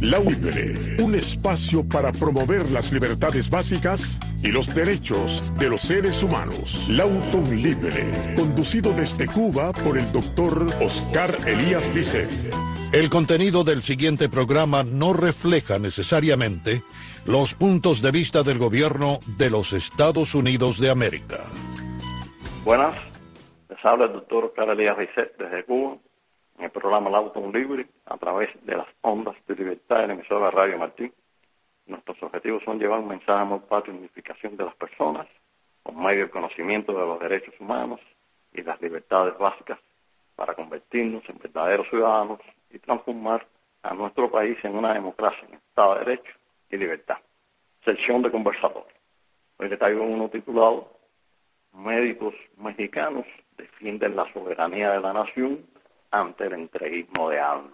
Lauton Libre, un espacio para promover las libertades básicas y los derechos de los seres humanos. Lauton Libre, conducido desde Cuba por el doctor Oscar Elías Bisset. El contenido del siguiente programa no refleja necesariamente los puntos de vista del gobierno de los Estados Unidos de América. Buenas, les habla el doctor Oscar Elías Bisset desde Cuba, en el programa Lauton Libre, a través de las ondas de libertad de la emisora Radio Martín. Nuestros objetivos son llevar un mensaje de amor, patria y unificación de las personas, por medio del conocimiento de los derechos humanos y las libertades básicas, para convertirnos en verdaderos ciudadanos y transformar a nuestro país en una democracia, en Estado de Derecho y libertad. Sección de conversatorio. Hoy le traigo uno titulado Médicos mexicanos defienden la soberanía de la nación ante el entreguismo de AMLO.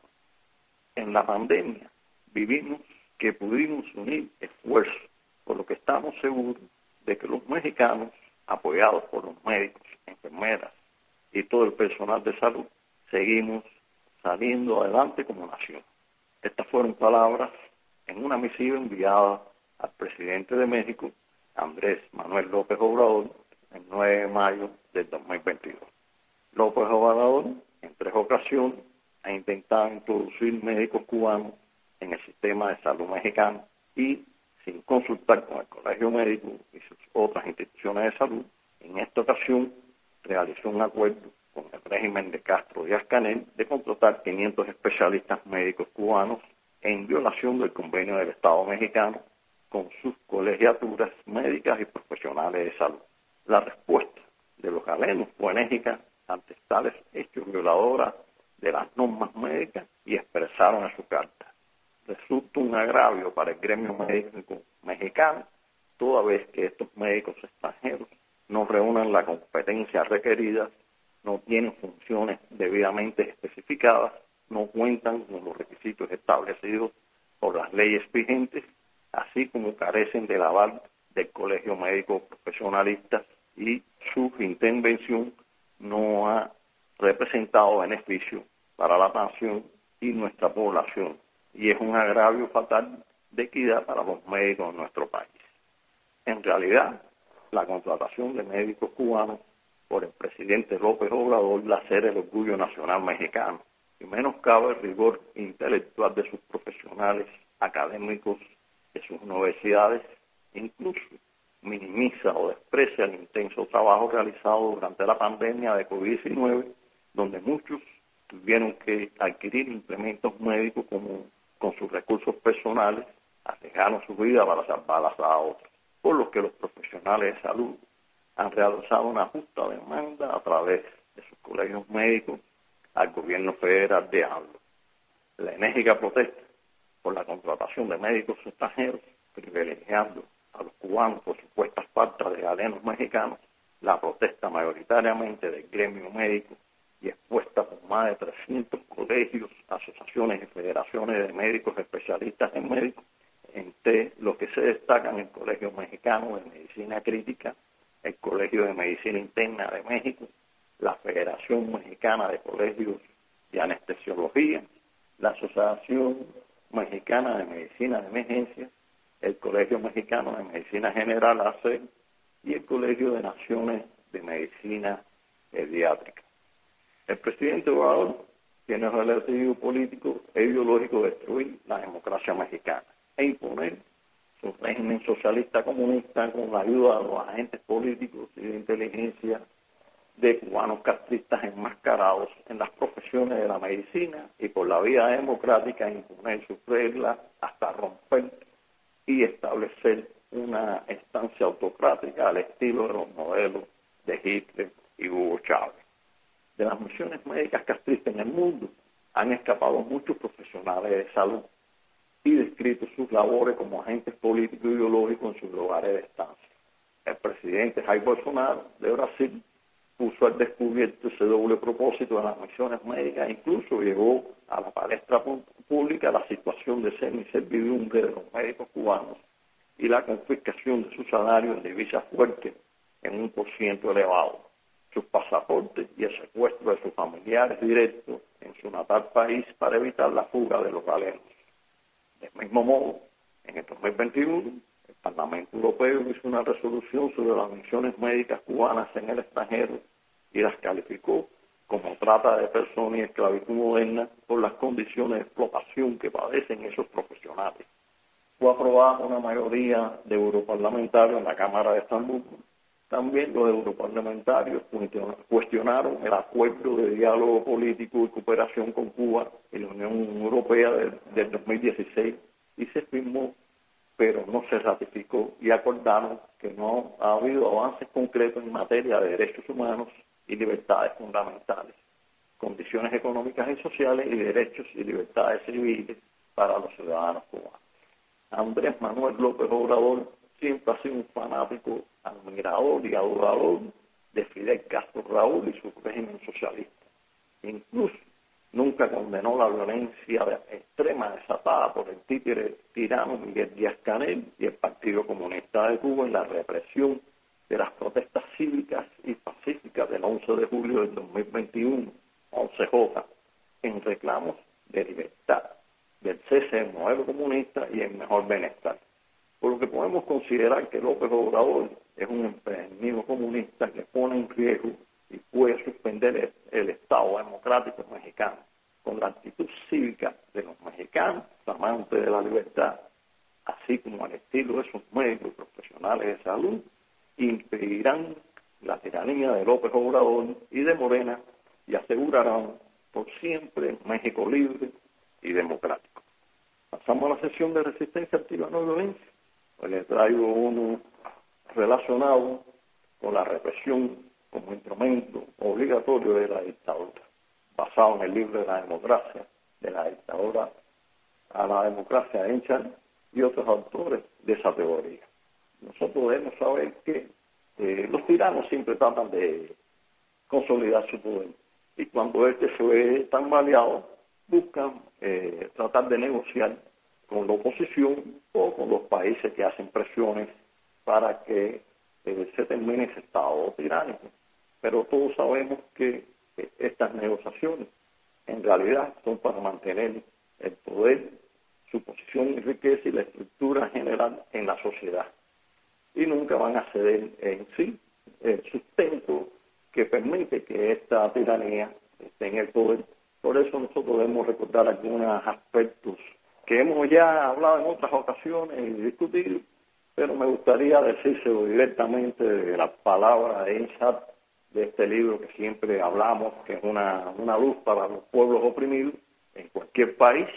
En la pandemia vivimos que pudimos unir esfuerzos, por lo que estamos seguros de que los mexicanos, apoyados por los médicos, enfermeras y todo el personal de salud, seguimos saliendo adelante como nación. Estas fueron palabras en una misiva enviada al presidente de México, Andrés Manuel López Obrador, el 9 de mayo del 2022. López Obrador, en 3 ocasiones, ha intentado introducir médicos cubanos en el sistema de salud mexicano y, sin consultar con el Colegio Médico y sus otras instituciones de salud, en esta ocasión realizó un acuerdo con el régimen de Castro Díaz-Canel de contratar 500 especialistas médicos cubanos en violación del convenio del Estado mexicano con sus colegiaturas médicas y profesionales de salud. La respuesta de los galenos fue enérgica ante tales hechos violadores de las normas médicas y expresaron en su carta: resulta un agravio para el gremio médico mexicano, toda vez que estos médicos extranjeros no reúnan la competencia requerida, no tienen funciones debidamente especificadas, no cuentan con los requisitos establecidos por las leyes vigentes, así como carecen del aval del Colegio Médico Profesionalista, y su intervención no ha representado beneficio para la nación y nuestra población, y es un agravio fatal de equidad para los médicos de nuestro país. En realidad, la contratación de médicos cubanos por el presidente López Obrador lacera el orgullo nacional mexicano, y menoscaba el rigor intelectual de sus profesionales académicos de sus universidades, incluso minimiza o desprecia el intenso trabajo realizado durante la pandemia de COVID-19, donde muchos tuvieron que adquirir implementos médicos con sus recursos personales, arriesgaron su vida para salvarlas a otros, por lo que los profesionales de salud han realizado una justa demanda a través de sus colegios médicos al gobierno federal de AMLO. La enérgica protesta por la contratación de médicos extranjeros, privilegiando a los cubanos por supuestas faltas de galenos mexicanos, la protesta mayoritariamente del gremio médico y expuesta por más de 300 colegios, asociaciones y federaciones de médicos especialistas en médicos, entre los que se destacan el Colegio Mexicano de Medicina Crítica, el Colegio de Medicina Interna de México, la Federación Mexicana de Colegios de Anestesiología, la Asociación Mexicana de Medicina de Emergencia, el Colegio Mexicano de Medicina General (ACE) y el Colegio de Naciones de Medicina Pediátrica. El presidente Obrador tiene el objetivo político e ideológico de destruir la democracia mexicana e imponer su régimen socialista comunista con la ayuda de los agentes políticos y de inteligencia de cubanos castristas enmascarados en las profesiones de la medicina, y por la vía democrática imponer sus reglas hasta romper y establecer una instancia autocrática al estilo de los modelos de Hitler y Hugo Chávez. De las misiones médicas castristas en el mundo han escapado muchos profesionales de salud y descrito sus labores como agentes políticos y ideológicos en sus lugares de estancia. El presidente Jair Bolsonaro de Brasil puso al descubierto ese doble propósito de las misiones médicas, incluso llevó a la palestra pública la situación de semi-servidumbre de los médicos cubanos y la confiscación de sus salarios en divisas fuertes en un % elevado, sus pasaportes y el secuestro de sus familiares directos en su natal país para evitar la fuga de los galenos. mismo modo, en el 2021, el Parlamento Europeo hizo una resolución sobre las misiones médicas cubanas en el extranjero y las calificó como trata de personas y esclavitud moderna por las condiciones de explotación que padecen esos profesionales. Fue aprobada una mayoría de europarlamentarios en la Cámara de Estambul. También los europarlamentarios cuestionaron el acuerdo de diálogo político y cooperación con Cuba y la Unión Europea del 2016 y se firmó, pero no se ratificó, y acordaron que no ha habido avances concretos en materia de derechos humanos y libertades fundamentales, condiciones económicas y sociales y derechos y libertades civiles para los ciudadanos cubanos. Andrés Manuel López Obrador siempre ha sido un fanático, admirador y adorador de Fidel Castro Raúl y su régimen socialista. Incluso nunca condenó la violencia extrema desatada por el títere tirano Miguel Díaz-Canel y el Partido Comunista de Cuba en la represión de las protestas cívicas y pacíficas del 11 de julio del 2021, 11J, en reclamos de libertad, del cese del modelo comunista y el mejor bienestar. Por lo que podemos considerar que López Obrador es un emprendimiento comunista que pone en riesgo y puede suspender el Estado democrático mexicano, con la actitud cívica de los mexicanos, amantes de la libertad, así como al estilo de sus médicos profesionales de salud, impedirán la tiranía de López Obrador y de Morena y asegurarán por siempre México libre y democrático. Pasamos a la sesión de resistencia activa no violencia. Pues les traigo uno relacionado con la represión como instrumento obligatorio de la dictadura, basado en el libro de la democracia, de la dictadura a la democracia de Enchan y otros autores de esa teoría. Nosotros debemos saber que los tiranos siempre tratan de consolidar su poder y cuando este se ve tan baleado buscan tratar de negociar con la oposición o con los países que hacen presiones para que se termine ese estado tiránico. Pero todos sabemos que estas negociaciones en realidad son para mantener el poder, su posición y riqueza y la estructura general en la sociedad. Y nunca van a ceder en sí el sustento que permite que esta tiranía esté en el poder. Por eso nosotros debemos recordar algunos aspectos que hemos ya hablado en otras ocasiones y discutido, pero me gustaría decírselo directamente de las palabras de Eichhardt, de este libro que siempre hablamos, que es una luz para los pueblos oprimidos en cualquier país,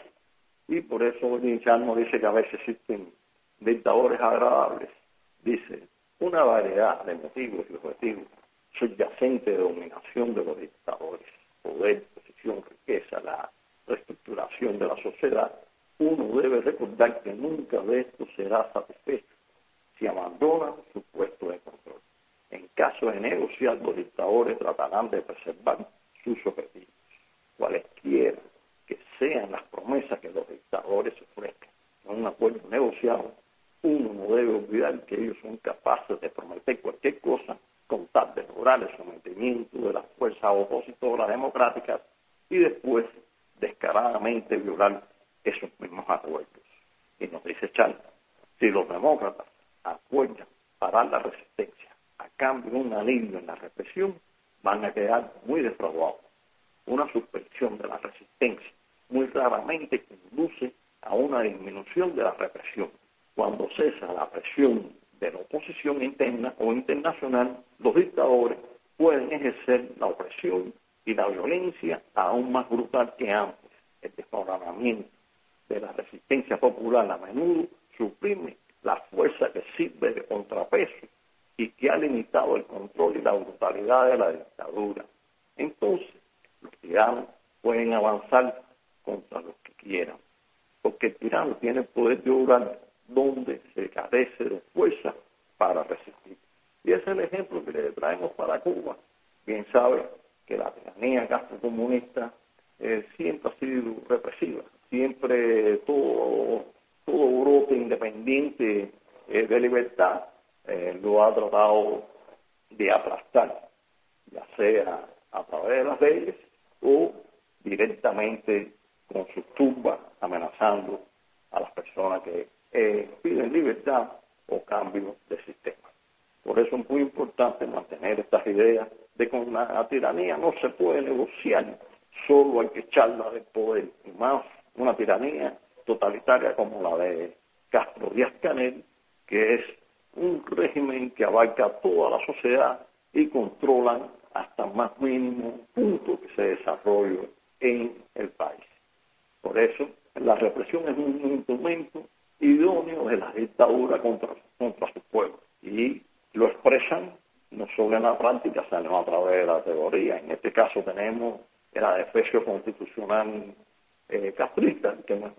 y por eso Eichhardt nos dice que a veces existen dictadores agradables. Dice, una variedad de motivos y objetivos subyacentes de dominación de los dictadores, poder, posición, riqueza, la reestructuración de la sociedad. Uno debe recordar que nunca de esto será satisfecho si abandona su puesto de control. En caso de negociar, los dictadores tratarán de preservar sus objetivos, cualesquiera que sean las promesas que los dictadores ofrezcan. En un acuerdo negociado, uno no debe olvidar que ellos son capaces de prometer cualquier cosa con tal de lograr el sometimiento de las fuerzas opositoras democráticas y después descaradamente violar esos mismos acuerdos. Y nos dice Charles, si los demócratas acuerdan parar la resistencia a cambio de un alivio en la represión, van a quedar muy defraudados. Una suspensión de la resistencia muy raramente conduce a una disminución de la represión. Cuando cesa la presión de la oposición interna o internacional, los dictadores pueden ejercer la opresión y la violencia aún más brutal que antes. El desmoronamiento de la resistencia popular a menudo suprime la fuerza que sirve de contrapeso y que ha limitado el control y la brutalidad de la dictadura. Entonces, los tiranos pueden avanzar contra los que quieran, porque el tirano tiene el poder de obrar donde se carece de fuerza para resistir. Y ese es el ejemplo que le traemos para Cuba. Bien sabe que la tiranía castrocomunista siempre ha sido represiva, siempre todo brote independiente de libertad lo ha tratado de aplastar, ya sea a través de las leyes o directamente con sus tumbas amenazando a las personas. personas que piden libertad o cambio de sistema. Por eso es muy importante mantener estas ideas de que con la tiranía no se puede negociar, solo hay que echarla del poder, y más una tiranía totalitaria como la de Castro Díaz-Canel, que es un régimen que abarca toda la sociedad y controlan hasta el más mínimo punto que se desarrolle en el país. Por eso, la represión es un instrumento idóneo de la dictadura contra su pueblo, y lo expresan no solo en la práctica, sino a través de la teoría. En este caso tenemos el adefesio constitucional castrista, que no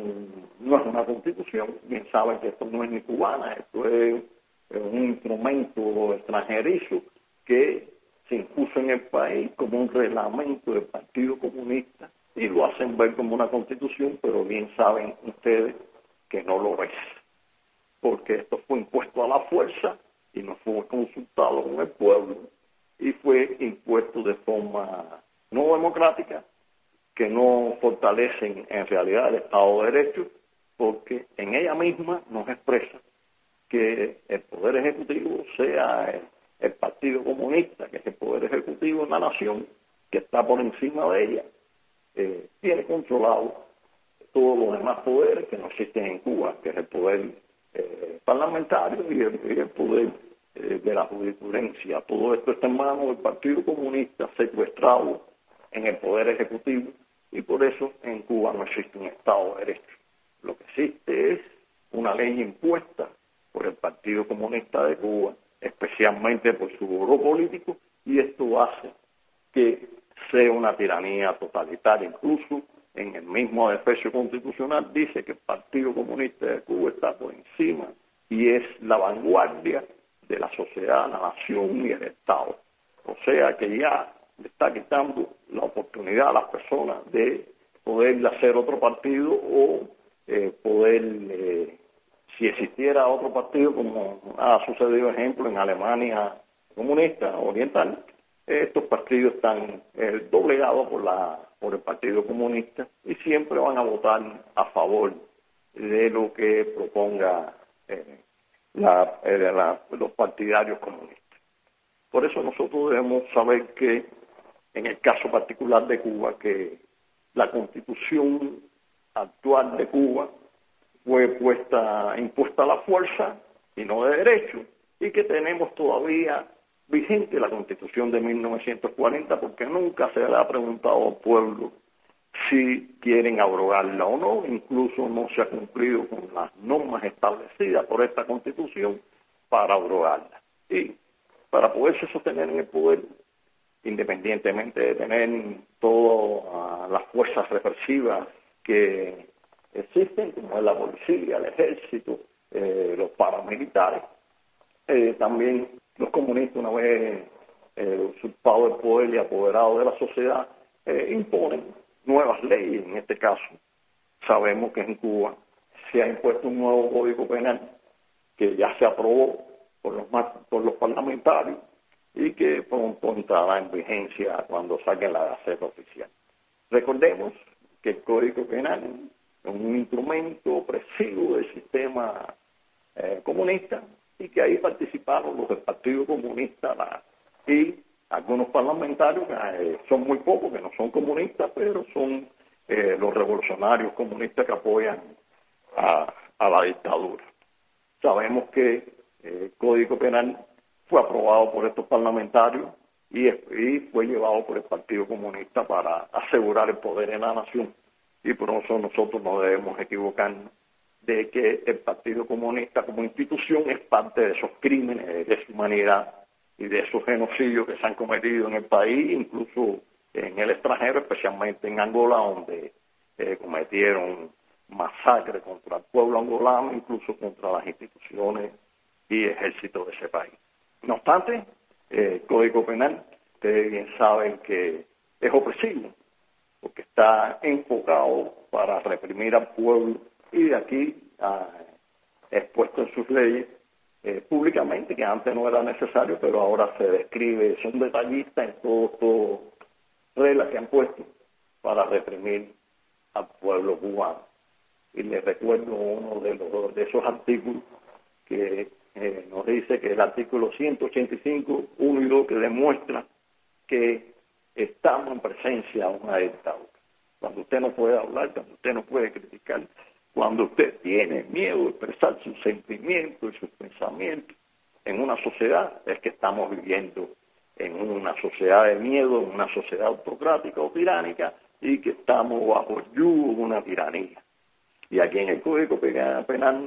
es una constitución. Bien saben que esto no es ni cubana, esto es un instrumento extranjerizo que se impuso en el país como un reglamento del Partido Comunista, y lo hacen ver como una constitución, pero bien saben ustedes que no lo es, porque esto fue impuesto a la fuerza y no fue consultado con el pueblo, y fue impuesto de forma no democrática, que no fortalecen en realidad el Estado de Derecho, porque en ella misma nos expresa que el Poder Ejecutivo sea el Partido Comunista, que es el Poder Ejecutivo de la nación, que está por encima de ella, tiene controlado todos los demás poderes que no existen en Cuba, que es el poder parlamentario y el poder de la jurisprudencia. Todo esto está en manos del Partido Comunista, secuestrado en el Poder Ejecutivo, y por eso en Cuba no existe un Estado de Derecho. Lo que existe es una ley impuesta por el Partido Comunista de Cuba, especialmente por su grupo político, y esto hace que sea una tiranía totalitaria. Incluso en el mismo adefesio constitucional dice que el Partido Comunista de Cuba está por encima y es la vanguardia de la sociedad, la nación y el Estado. O sea que ya le está quitando la oportunidad a las personas de poder hacer otro partido o si existiera otro partido, como ha sucedido, ejemplo, en Alemania comunista oriental, estos partidos están doblegados por el Partido Comunista y siempre van a votar a favor de lo que proponga los partidarios comunistas. Por eso nosotros debemos saber que en el caso particular de Cuba, que la Constitución actual de Cuba fue impuesta a la fuerza y no de derecho, y que tenemos todavía vigente la Constitución de 1940, porque nunca se le ha preguntado al pueblo si quieren abrogarla o no. Incluso no se ha cumplido con las normas establecidas por esta Constitución para abrogarla. Y para poderse sostener en el poder, independientemente de tener todas las fuerzas represivas que existen, como es la policía, el ejército, los paramilitares, también los comunistas, una vez usurpado el poder y apoderado de la sociedad, imponen nuevas leyes. En este caso, sabemos que en Cuba se ha impuesto un nuevo Código Penal que ya se aprobó por los parlamentarios y que pronto entrará en vigencia cuando salga la Gaceta Oficial. Recordemos que el Código Penal es un instrumento opresivo del sistema comunista, y que ahí participaron los del Partido Comunista y algunos parlamentarios, son muy pocos, que no son comunistas, pero son los revolucionarios comunistas que apoyan a la dictadura. Sabemos que el Código Penal fue aprobado por estos parlamentarios y fue llevado por el Partido Comunista para asegurar el poder en la nación, y por eso nosotros no debemos equivocarnos de que el Partido Comunista como institución es parte de esos crímenes de deshumanidad y de esos genocidios que se han cometido en el país, incluso en el extranjero, especialmente en Angola, donde cometieron masacres contra el pueblo angolano, incluso contra las instituciones y ejércitos de ese país. No obstante, el Código Penal, ustedes bien saben que es opresivo, porque está enfocado para reprimir al pueblo, y de aquí expuesto en sus leyes públicamente, que antes no era necesario, pero ahora se describe, son detallistas en todo reglas que han puesto para reprimir al pueblo cubano. y les recuerdo uno de esos artículos que nos dice que el artículo 185, 1 y 2, que demuestra que estamos en presencia de una dictadura. Cuando usted no puede hablar, cuando usted no puede criticar, cuando usted tiene miedo de expresar sus sentimientos y sus pensamientos en una sociedad, es que estamos viviendo en una sociedad de miedo, en una sociedad autocrática o tiránica, y que estamos bajo el yugo de una tiranía. Y aquí en el Código Penal,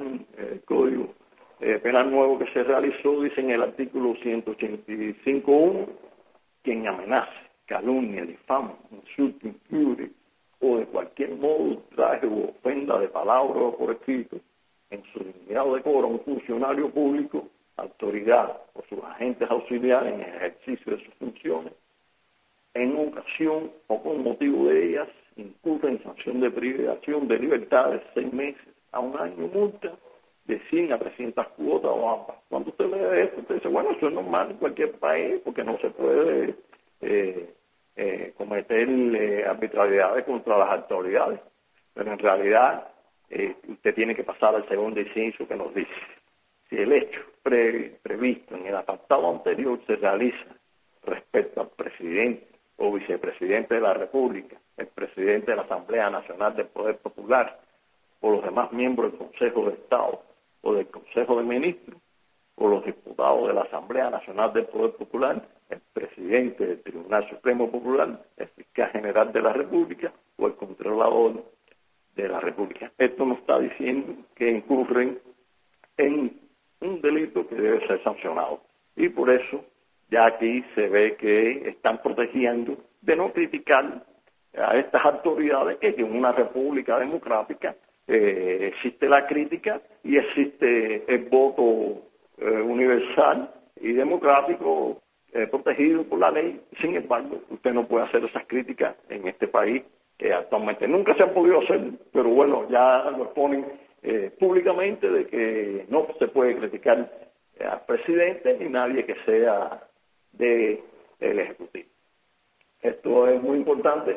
penal nuevo que se realizó, dice en el artículo 185.1, quien amenace, calumnia, difama, insulte, injurie, o de cualquier modo traje u ofenda de palabra o por escrito, en su dignidad o decoro a un funcionario público, autoridad o sus agentes auxiliares en el ejercicio de sus funciones, en ocasión o con motivo de ellas, incurre en sanción de privación de libertad de 6 meses a 1 año, multa de 100 a 300 cuotas o ambas. Cuando usted lee esto, usted dice, bueno, eso es normal en cualquier país, porque no se puede cometer arbitrariedades contra las autoridades. Pero en realidad, usted tiene que pasar al segundo inciso que nos dice, si el hecho previsto en el apartado anterior se realiza respecto al presidente o vicepresidente de la República, el presidente de la Asamblea Nacional del Poder Popular, o los demás miembros del Consejo de Estado o del Consejo de Ministros, o los diputados de la Asamblea Nacional del Poder Popular, el presidente del Tribunal Supremo Popular, el fiscal general de la República o el controlador de la República. Esto nos está diciendo que incurren en un delito que debe ser sancionado. Y por eso ya aquí se ve que están protegiendo de no criticar a estas autoridades, que en una república democrática existe la crítica y existe el voto universal y democrático protegido por la ley. Sin embargo, usted no puede hacer esas críticas en este país actualmente. Nunca se han podido hacer, pero bueno, ya lo exponen públicamente de que no se puede criticar al presidente ni nadie que sea del Ejecutivo. Esto es muy importante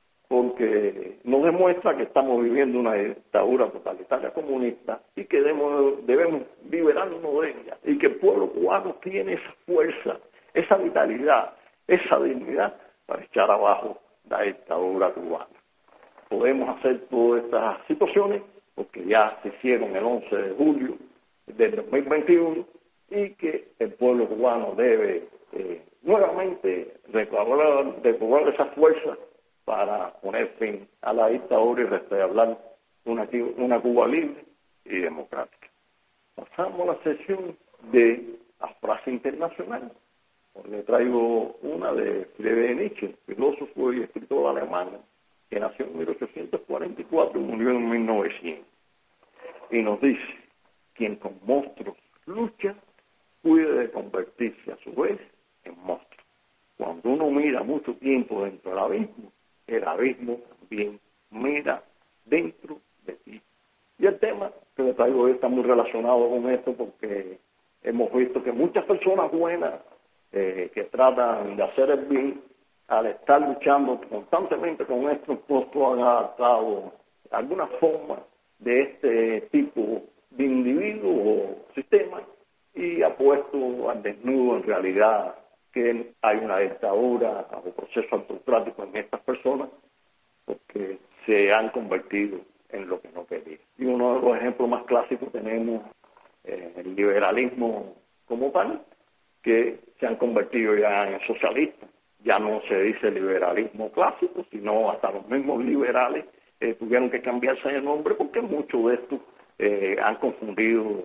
porque nos demuestra que estamos viviendo una dictadura totalitaria comunista y que debemos liberarnos de ella, y que el pueblo cubano tiene esa fuerza, esa vitalidad, esa dignidad para echar abajo la dictadura cubana. Podemos hacer todas estas situaciones porque ya se hicieron el 11 de julio del 2021 y que el pueblo cubano debe nuevamente recobrar esa fuerza para poner fin a la dictadura y restablecer una Cuba libre y democrática. Pasamos a la sesión de la frase internacional. Le traigo una de Friedrich Nietzsche, filósofo y escritor alemán, que nació en 1844 y murió en 1900. Y nos dice, quien con monstruos lucha, cuide de convertirse a su vez en monstruo. Cuando uno mira mucho tiempo dentro del abismo, el abismo también mira dentro de ti. Y el tema que le traigo hoy está muy relacionado con esto porque hemos visto que muchas personas buenas que tratan de hacer el bien, al estar luchando constantemente con estos costos, han adaptado alguna forma de este tipo de individuo o sistema y ha puesto al desnudo en realidad que hay una dictadura o proceso autocrático en estas personas porque se han convertido en lo que no querían. Y uno de los ejemplos más clásicos tenemos el liberalismo como tal, que se han convertido ya en socialistas. Ya no se dice liberalismo clásico, sino hasta los mismos liberales tuvieron que cambiarse el nombre porque muchos de estos han confundido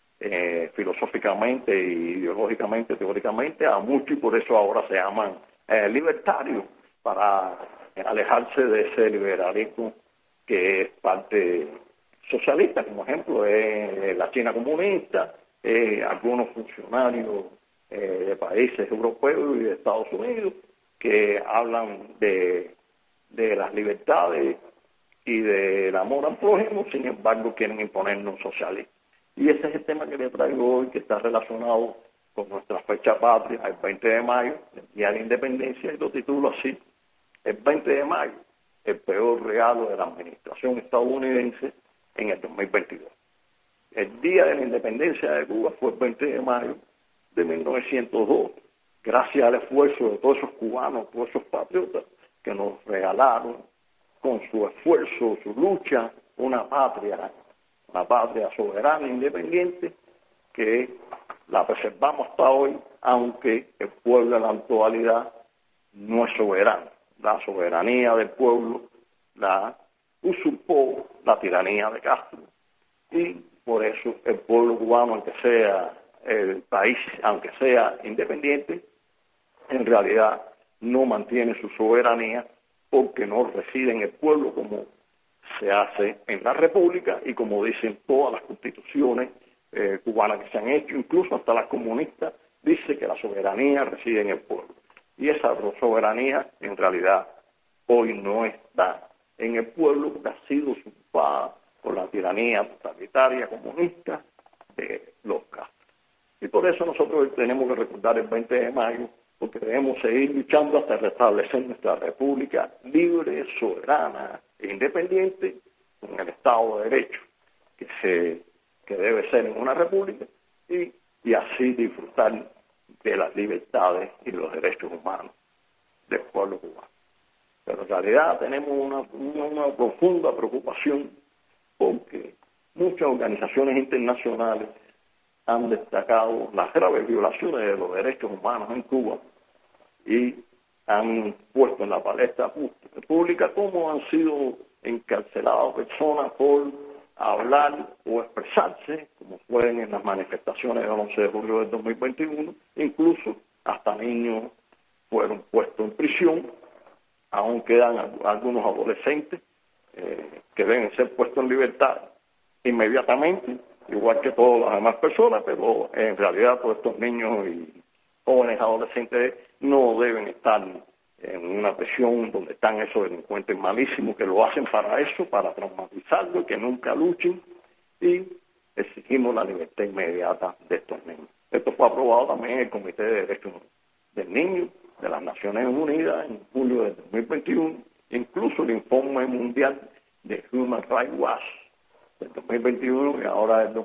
filosóficamente, ideológicamente, teóricamente a muchos, y por eso ahora se llaman libertarios, para alejarse de ese liberalismo que es parte socialista, como ejemplo la China comunista, algunos funcionarios de países europeos y de Estados Unidos que hablan de las libertades y del amor al prójimo, sin embargo quieren imponernos socialismo. Y ese es el tema que le traigo hoy, que está relacionado con nuestra fecha patria, el 20 de mayo, el Día de la Independencia, y lo titulo así: el 20 de mayo, el peor regalo de la administración estadounidense en el 2022. El día de la independencia de Cuba fue el 20 de mayo de 1902, gracias al esfuerzo de todos esos cubanos, todos esos patriotas que nos regalaron con su esfuerzo, su lucha, una patria soberana, independiente, que la preservamos hasta hoy, aunque el pueblo en la actualidad no es soberano. La soberanía del pueblo la usurpó la tiranía de Castro, y por eso el pueblo cubano, aunque sea el país, aunque sea independiente, en realidad no mantiene su soberanía porque no reside en el pueblo como se hace en la República y como dicen todas las constituciones cubanas que se han hecho, incluso hasta las comunistas, dice que la soberanía reside en el pueblo. Y esa soberanía en realidad hoy no está en el pueblo, porque ha sido usurpada por la tiranía totalitaria comunista de los Castro. Y por eso nosotros tenemos que recordar el 20 de mayo, porque debemos seguir luchando hasta restablecer nuestra república libre, soberana e independiente, con el Estado de Derecho, que debe ser en una república, y así disfrutar de las libertades y los derechos humanos del pueblo cubano. Pero en realidad tenemos una profunda preocupación porque muchas organizaciones internacionales han destacado las graves violaciones de los derechos humanos en Cuba y han puesto en la palestra pública cómo han sido encarceladas personas por hablar o expresarse, como fueron en las manifestaciones del 11 de julio del 2021, incluso hasta niños fueron puestos en prisión. Aún quedan algunos adolescentes que deben ser puestos en libertad inmediatamente, igual que todas las demás personas, pero en realidad todos estos niños y jóvenes adolescentes no deben estar en una prisión donde están esos delincuentes malísimos que lo hacen para eso, para traumatizarlos, que nunca luchen, y exigimos la libertad inmediata de estos niños. Esto fue aprobado también en el Comité de Derechos del Niño de las Naciones Unidas en julio de 2021, incluso el informe mundial de Human Rights Watch del 2021 y ahora del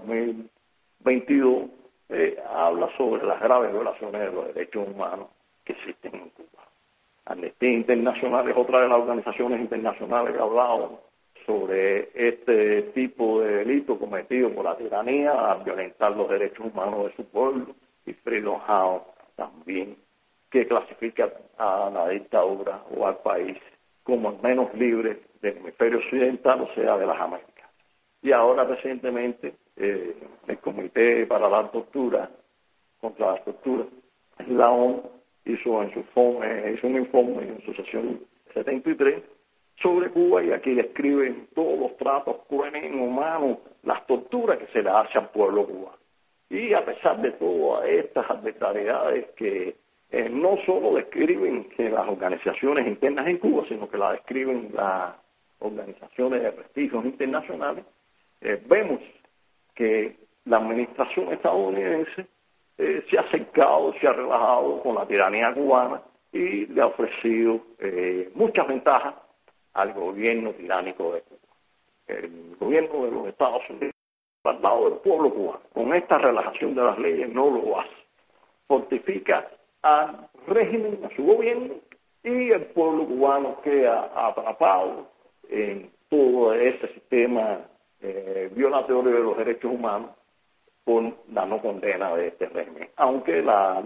2022 habla sobre las graves violaciones de los derechos humanos que existen en Cuba. Amnistía Internacional es otra de las organizaciones internacionales que ha hablado sobre este tipo de delito cometido por la tiranía, a violentar los derechos humanos de su pueblo, y Freedom House también, que clasifica a la dictadura o al país como el menos libre del hemisferio occidental, o sea, de las Américas. Y ahora recientemente el Comité para la Tortura, contra la Tortura, la ONU, hizo un informe en su sesión 73 sobre Cuba, y aquí describen todos los tratos crueles, inhumanos, las torturas que se le hace al pueblo cubano. Y a pesar de todas estas arbitrariedades que no solo describen que las organizaciones internas en Cuba, sino que la describen las organizaciones de prestigio internacionales, vemos que la administración estadounidense se ha acercado, se ha relajado con la tiranía cubana y le ha ofrecido muchas ventajas al gobierno tiránico de Cuba. El gobierno de los Estados Unidos, al lado del pueblo cubano, con esta relajación de las leyes, no lo hace. Fortifica al régimen, a su gobierno, y el pueblo cubano queda atrapado en todo ese sistema violatorio de los derechos humanos por la no condena de este régimen. Aunque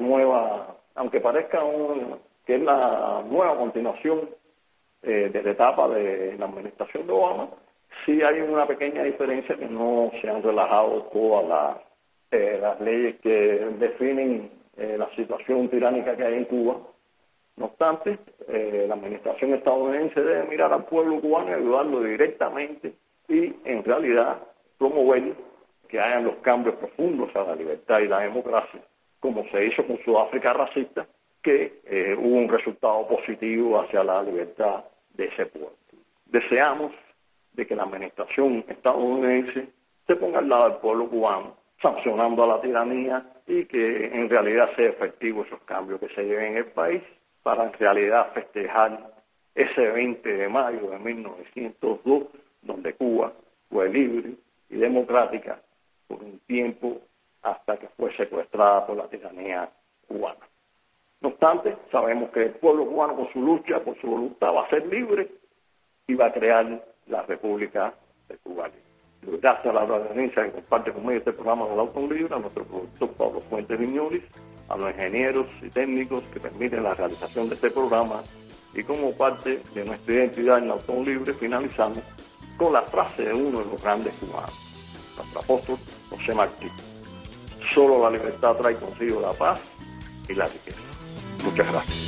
parezca que es la nueva continuación de la etapa de la administración de Obama, sí hay una pequeña diferencia, que no se han relajado todas las leyes que definen la situación tiránica que hay en Cuba. No obstante, la administración estadounidense debe mirar al pueblo cubano y ayudarlo directamente y en realidad promover que hayan los cambios profundos a la libertad y la democracia, como se hizo con Sudáfrica racista, que hubo un resultado positivo hacia la libertad de ese pueblo. Deseamos de que la administración estadounidense se ponga al lado del pueblo cubano, sancionando a la tiranía, y que en realidad sea efectivo esos cambios que se lleven en el país, para en realidad festejar ese 20 de mayo de 1902, donde Cuba fue libre y democrática por un tiempo hasta que fue secuestrada por la tiranía cubana. No obstante, sabemos que el pueblo cubano, con su lucha, por su voluntad, va a ser libre y va a crear la República de Cuba Libre. Gracias a la audiencia que comparte conmigo este programa del Auto Libre, a nuestro productor Pablo Fuentes Viñolis, a los ingenieros y técnicos que permiten la realización de este programa, y como parte de nuestra identidad en Auto Libre finalizamos con la frase de uno de los grandes cubanos, nuestro apóstol José Martí: solo la libertad trae consigo la paz y la riqueza. Muchas gracias.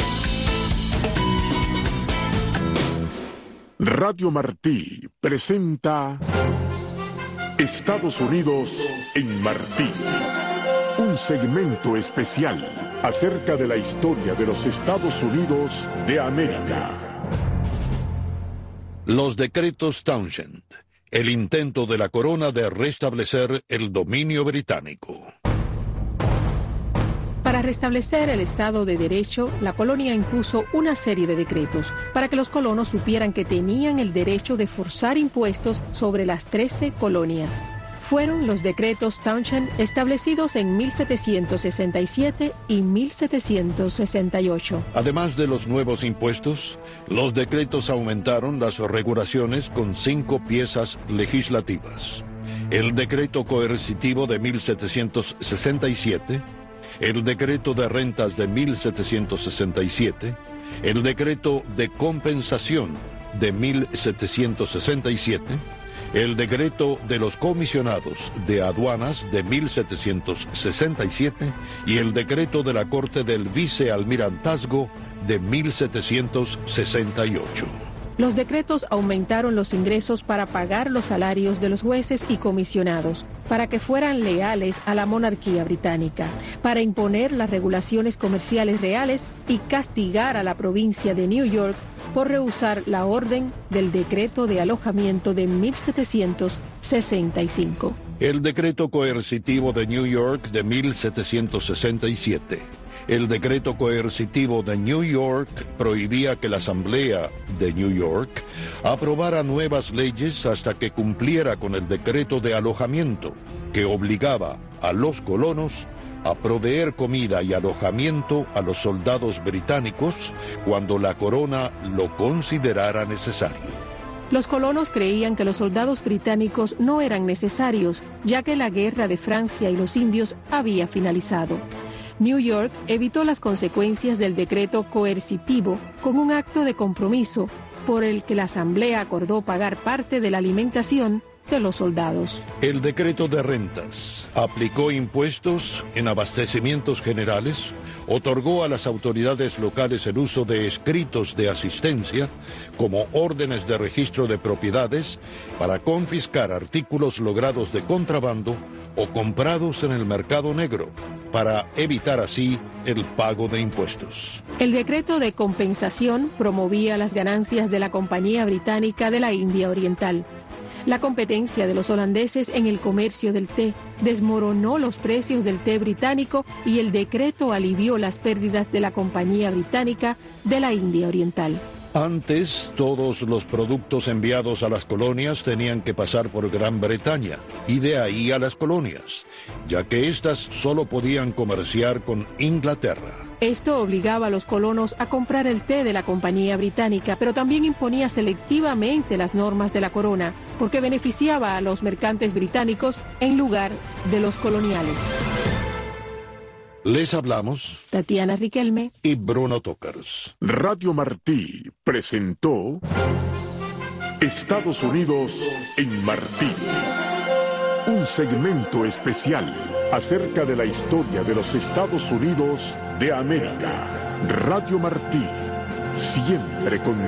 Radio Martí presenta Estados Unidos en Martí, un segmento especial acerca de la historia de los Estados Unidos de América. Los decretos Townshend, el intento de la corona de restablecer el dominio británico. Para restablecer el Estado de Derecho, la colonia impuso una serie de decretos para que los colonos supieran que tenían el derecho de forzar impuestos sobre las 13 colonias. Fueron los decretos Townshend establecidos en 1767 y 1768. Además de los nuevos impuestos, los decretos aumentaron las regulaciones con 5 piezas legislativas: el decreto coercitivo de 1767, el decreto de rentas de 1767, el decreto de compensación de 1767, el decreto de los comisionados de aduanas de 1767 y el decreto de la Corte del Vicealmirantazgo de 1768. Los decretos aumentaron los ingresos para pagar los salarios de los jueces y comisionados, para que fueran leales a la monarquía británica, para imponer las regulaciones comerciales reales y castigar a la provincia de New York por rehusar la orden del decreto de alojamiento de 1765. El decreto coercitivo de New York de 1767. El decreto coercitivo de New York prohibía que la Asamblea de New York aprobara nuevas leyes hasta que cumpliera con el decreto de alojamiento, que obligaba a los colonos a proveer comida y alojamiento a los soldados británicos cuando la corona lo considerara necesario. Los colonos creían que los soldados británicos no eran necesarios, ya que la guerra de Francia y los indios había finalizado. New York evitó las consecuencias del decreto coercitivo con un acto de compromiso por el que la Asamblea acordó pagar parte de la alimentación de los soldados. El decreto de rentas aplicó impuestos en abastecimientos generales, otorgó a las autoridades locales el uso de escritos de asistencia como órdenes de registro de propiedades para confiscar artículos logrados de contrabando o comprados en el mercado negro, para evitar así el pago de impuestos. El decreto de compensación promovía las ganancias de la Compañía Británica de la India Oriental. La competencia de los holandeses en el comercio del té desmoronó los precios del té británico y el decreto alivió las pérdidas de la Compañía Británica de la India Oriental. Antes, todos los productos enviados a las colonias tenían que pasar por Gran Bretaña y de ahí a las colonias, ya que éstas solo podían comerciar con Inglaterra. Esto obligaba a los colonos a comprar el té de la Compañía Británica, pero también imponía selectivamente las normas de la corona, porque beneficiaba a los mercantes británicos en lugar de los coloniales. Les hablamos Tatiana Riquelme y Bruno Tokars. Radio Martí presentó Estados Unidos en Martí, un segmento especial acerca de la historia de los Estados Unidos de América. Radio Martí, siempre con